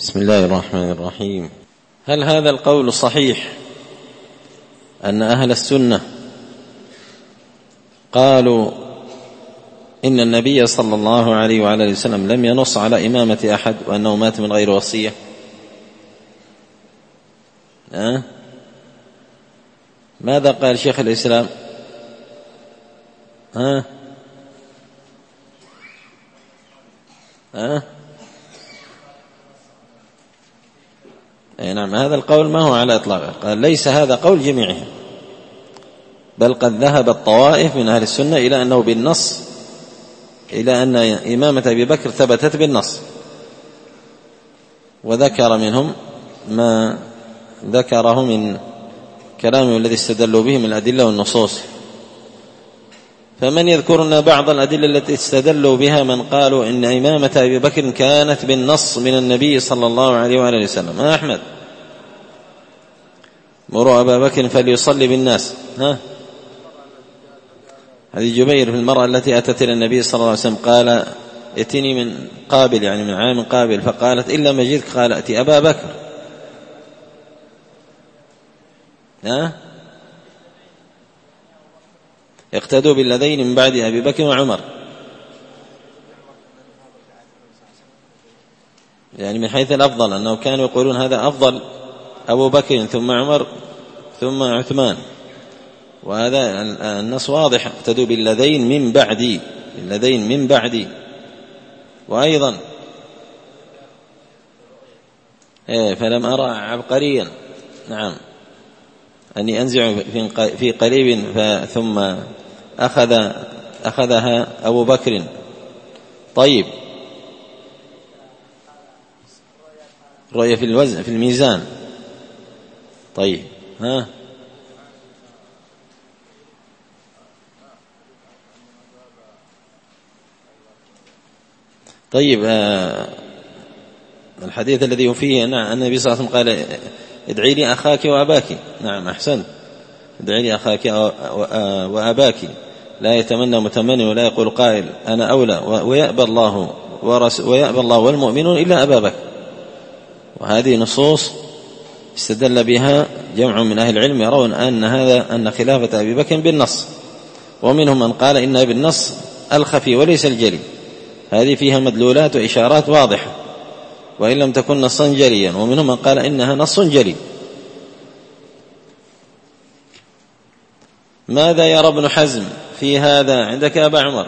بسم الله الرحمن الرحيم. هل هذا القول صحيح أن أهل السنة قالوا إن النبي صلى الله عليه وعلى وسلم لم ينص على إمامة أحد وأنه مات من غير وصية؟ ماذا قال شيخ الإسلام؟ نعم، هذا القول ما هو على إطلاقه. قال ليس هذا قول جميعهم، بل قد ذهب الطوائف من أهل السنة إلى أنه بالنص، إلى أن إمامة أبي بكر ثبتت بالنص، وذكر منهم ما ذكره من كلامه الذي استدلوا به من الأدلة والنصوص. فمن يذكرنا بعض الأدلة التي استدلوا بها من قالوا إن إمامة أبي بكر كانت بالنص من النبي صلى الله عليه وآله وسلم؟ أحمد، مروا أبا بكر فليصلي بالناس. هذه جبير في المرأة التي أتت إلى النبي صلى الله عليه وسلم قال ائتني من قابل، يعني من عام قابل، فقالت إلا مجدك، قال أتي أبا بكر. اقتدوا بالذين من بعد أبي بكر وعمر، يعني من حيث الأفضل أنه كانوا يقولون هذا أفضل أبو بكر ثم عمر ثم عثمان، وهذا النص واضح، اقتدوا بالذين من بعدي، الذين من بعدي. وأيضا فلم أرى عبقريا، نعم، أني أنزع في قريب ثم أخذها أبو بكر. طيب، رؤية في الوزن في الميزان. طيب، طيب، الحديث الذي فيه أن النبي صلى الله عليه وسلم قال ادعي لي أخاك وأباك. نعم، أحسنت، ادعي لي أخاك وأباك، لا يتمنى متمني ولا يقول قائل أنا أولى، ويأبى الله والمؤمنون إلا أبا بكر. وهذه نصوص استدل بها جمع من أهل العلم، يرون أن خلافة أبي بكر بالنص، ومنهم من قال إنها بالنص الخفي وليس الجلي. هذه فيها مدلولات وإشارات واضحة وإن لم تكن نصا جليا، ومنهم من قال إنها نص جلي. ماذا يرى ابن حزم في هذا عندك يا أبا عمر؟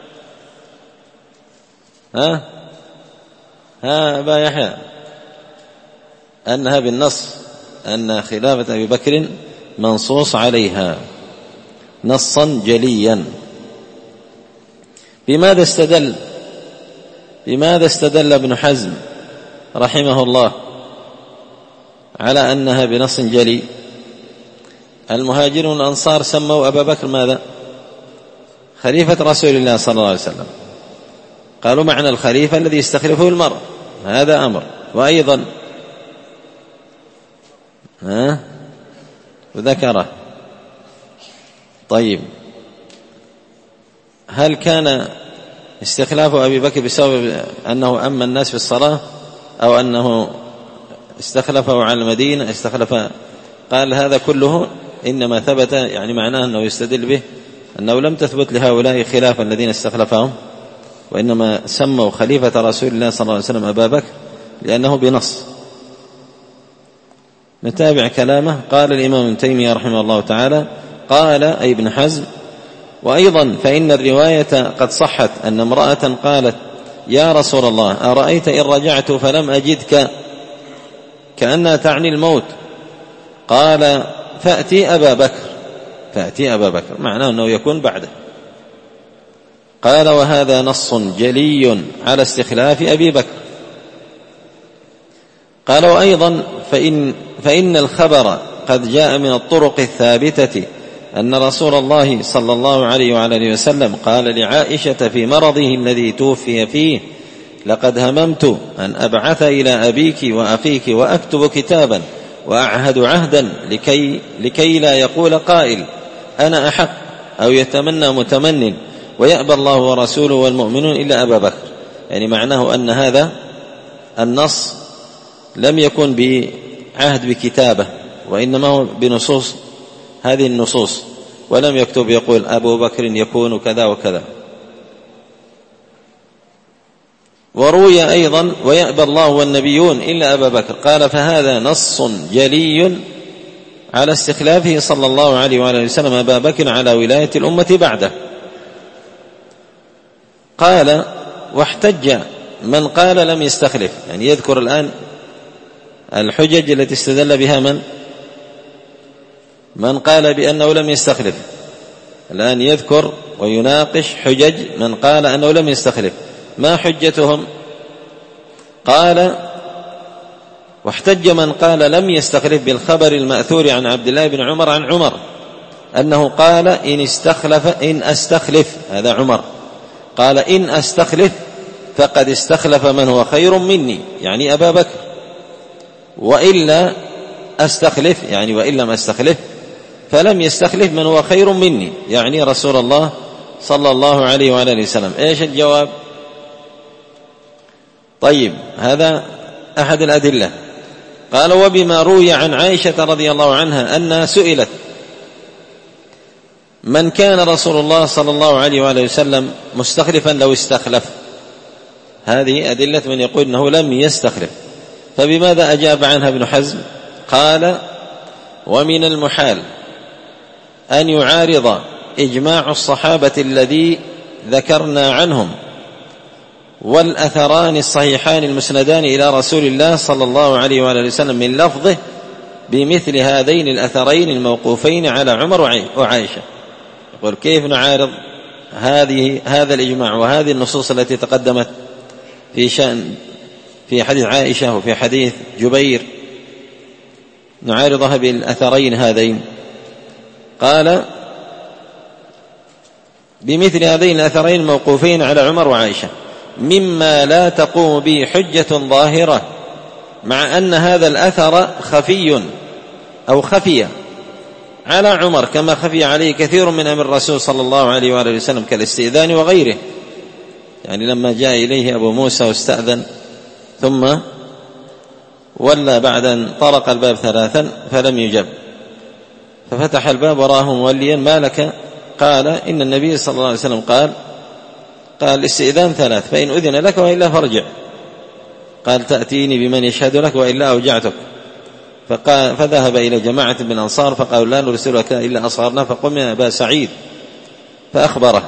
أبا يحيى، أنها بالنص، أن خلافة أبي بكر منصوص عليها نصا جليا. بماذا استدل ابن حزم رحمه الله على أنها بنص جلي؟ المهاجرون والأنصار سموا أبا بكر ماذا؟ خليفة رسول الله صلى الله عليه وسلم. قالوا معنى الخليفة الذي يستخلفه المرء، هذا أمر. وأيضا وذكره. طيب، هل كان استخلاف أبي بكر بسبب أنه أمن الناس في الصلاة، أو أنه استخلفه على المدينة قال هذا كله إنما ثبت، يعني معناه أنه يستدل به أنه لم تثبت لهؤلاء خلافة الذين استخلفهم، وإنما سموا خليفة رسول الله صلى الله عليه وسلم أبا بكر لأنه بنص. نتابع كلامه. قال الإمام ابن تيمية رحمه الله تعالى، قال أي ابن حزم: وأيضا فإن الرواية قد صحت أن امرأة قالت يا رسول الله أرأيت إن رجعت فلم أجدك، كأنها تعني الموت، قال فأتي أبا بكر، معناه أنه يكون بعده. قال وهذا نص جلي على استخلاف أبي بكر. قال وأيضا فإن الخبر قد جاء من الطرق الثابتة أن رسول الله صلى الله عليه وعلى آله وسلم قال لعائشة في مرضه الذي توفي فيه: لقد هممت أن أبعث إلى أبيك وأخيك وأكتب كتابا وأعهد عهدا لكي لا يقول قائل أنا أحق، أو يتمنى متمن، ويأبى الله ورسوله والمؤمنون إلا أبا بكر. يعني معناه أن هذا النص لم يكن بعهد بكتابة، وإنما هو بنصوص هذه النصوص، ولم يكتب يقول أبو بكر يكون كذا وكذا. وروي أيضا ويأبى الله والنبيون إلا أبا بكر، قال فهذا نص جلي على استخلافه صلى الله عليه وآله وسلم أبا بكر على ولاية الأمة بعده. قال واحتج من قال لم يستخلف، يعني يذكر الآن الحجج التي استدل بها من قال بأنه لم يستخلف. الآن يذكر ويناقش حجج من قال أنه لم يستخلف، ما حجتهم؟ قال واحتج من قال لم يستخلف بالخبر المأثور عن عبد الله بن عمر عن عمر أنه قال إن أستخلف، هذا عمر قال إن أستخلف فقد استخلف من هو خير مني، يعني أبا بكر، وإلا أستخلف، يعني وإن لم أستخلف فلم يستخلف من هو خير مني، يعني رسول الله صلى الله عليه وآله وسلم. إيش الجواب؟ طيب، هذا أحد الأدلة. قال وبما روي عن عائشة رضي الله عنها أنها سئلت من كان رسول الله صلى الله عليه وآله وسلم مستخلفا لو استخلف، هذه أدلة من يقول أنه لم يستخلف. فبماذا أجاب عنها ابن حزم؟ قال ومن المحال أن يعارض إجماع الصحابة الذي ذكرنا عنهم والأثران الصحيحان المسندان إلى رسول الله صلى الله عليه وآله وسلم من لفظه بمثل هذين الأثرين الموقوفين على عمر وعائشة. يقول كيف نعارض هذا الإجماع وهذه النصوص التي تقدمت في حديث عائشة وفي حديث جبير، نعارضها بالأثرين هذين؟ قال بمثل هذين الأثرين الموقوفين على عمر وعائشة مما لا تقوم به حجة ظاهرة، مع أن هذا الأثر خفي أو خفي على عمر كما خفي عليه كثير من أمر الرسول صلى الله عليه وآله وسلم كالاستئذان وغيره. يعني لما جاء إليه أبو موسى واستأذن ثم ولى بعد أن طرق الباب 3 فلم يجب، ففتح الباب وراه موليا ما لك؟ قال إن النبي صلى الله عليه وسلم قال الاستئذان 3، فإن أذن لك وإلا فارجع. قال تأتيني بمن يشهد لك وإلا أوجعتك. فذهب إلى جماعة من الأنصار فقالوا لا نرسلك إلا أصغرنا، فقم يا أبا سعيد فأخبره،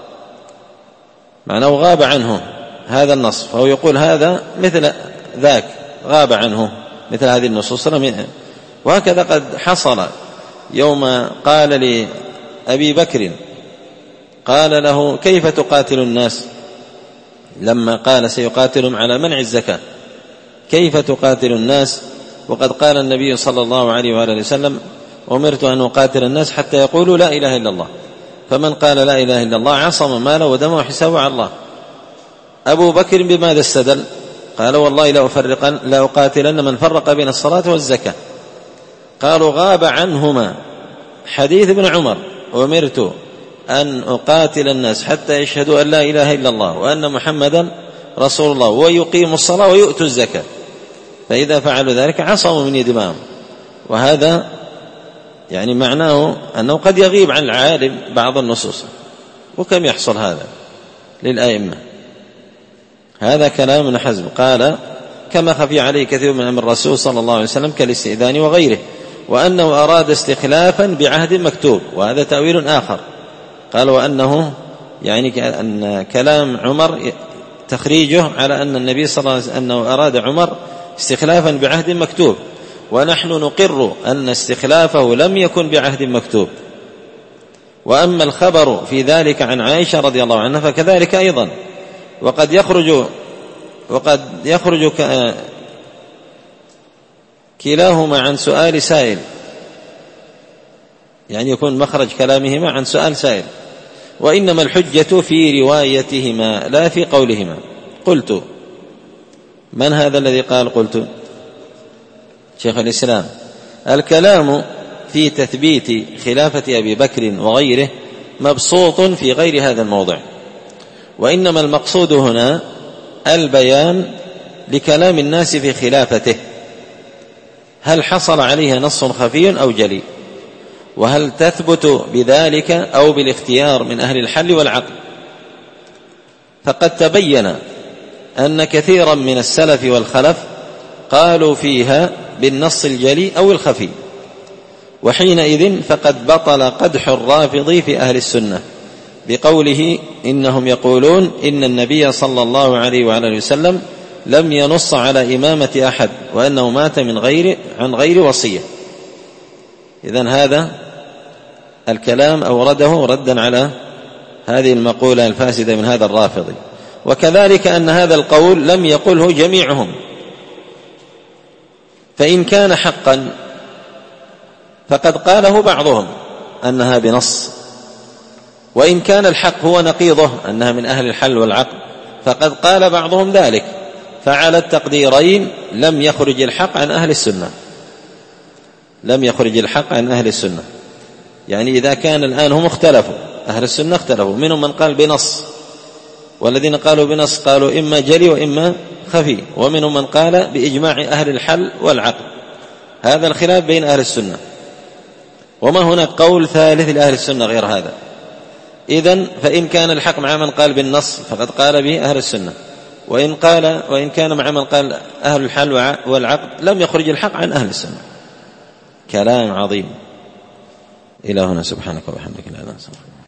معناه غاب عنه هذا النص، فهو يقول هذا مثل ذاك غاب عنه مثل هذه النصوص. وهكذا قد حصل يوم قال لأبي بكر قال له كيف تقاتل الناس، لما قال سيقاتلهم على منع الزكاة، كيف تقاتل الناس وقد قال النبي صلى الله عليه وآله وسلم أمرت أن أقاتل الناس حتى يقولوا لا إله إلا الله، فمن قال لا إله إلا الله عصم ماله ودمه وحسابه على الله. أبو بكر بماذا استدل؟ قال والله لا أقاتلن من فرق بين الصلاة والزكاة. قالوا غاب عنهما حديث ابن عمر أمرت أن أقاتل الناس حتى يشهدوا أن لا إله إلا الله وأن محمدا رسول الله ويقيموا الصلاة ويؤتوا الزكاة، فإذا فعلوا ذلك عصموا من دماءهم. وهذا يعني معناه أنه قد يغيب عن العالم بعض النصوص، وكم يحصل هذا للأئمة. هذا كلام ابن حزم. قال كما خفي عليه كثير من أمر الرسول صلى الله عليه وسلم كالاستئذان وغيره، وأنه أراد استخلافا بعهد مكتوب، وهذا تأويل آخر. قال وأنه يعني أن كلام عمر تخريجه على أن النبي صلى الله عليه وسلم أنه أراد عمر استخلافا بعهد مكتوب، ونحن نقر أن استخلافه لم يكن بعهد مكتوب. وأما الخبر في ذلك عن عائشة رضي الله عنها فكذلك أيضا، وقد يخرج كلاهما عن سؤال سائل، يعني يكون مخرج كلامهما عن سؤال سائل، وإنما الحجة في روايتهما لا في قولهما. قلت من هذا الذي قال قلت؟ شيخ الإسلام. الكلام في تثبيت خلافة أبي بكر وغيره مبسوط في غير هذا الموضع، وإنما المقصود هنا البيان لكلام الناس في خلافته هل حصل عليها نص خفي أو جلي، وهل تثبت بذلك أو بالاختيار من أهل الحل والعقل. فقد تبين أن كثيرا من السلف والخلف قالوا فيها بالنص الجلي أو الخفي، وحينئذ فقد بطل قدح الرافض في أهل السنة بقوله إنهم يقولون إن النبي صلى الله عليه وعلى وسلم لم ينص على إمامة أحد وأنه مات عن غير وصية. إذن هذا الكلام أورده ردا على هذه المقولة الفاسدة من هذا الرافضي. وكذلك أن هذا القول لم يقله جميعهم، فإن كان حقا فقد قاله بعضهم أنها بنص، وإن كان الحق هو نقيضه أنها من أهل الحل والعقل فقد قال بعضهم ذلك. فعلى التقديرين لم يخرج الحق عن أهل السنة، لم يخرج الحق عن أهل السنة. يعني إذا كان الآن هم اختلفوا، أهل السنة اختلفوا، منهم من قال بنص، والذين قالوا بنص قالوا إما جلي وإما خفي، ومنهم من قال بإجماع أهل الحل والعقل. هذا الخلاف بين أهل السنة، وما هناك قول ثالث لأهل السنة غير هذا. إذن فإن كان الحق مع من قال بالنص فقد قال به أهل السنة، وإن كان مع من قال أهل الحل والعقل لم يخرج الحق عن أهل السنة. كلام عظيم. إلى هنا، سبحانك وبحمدك لا إله إلا أنت.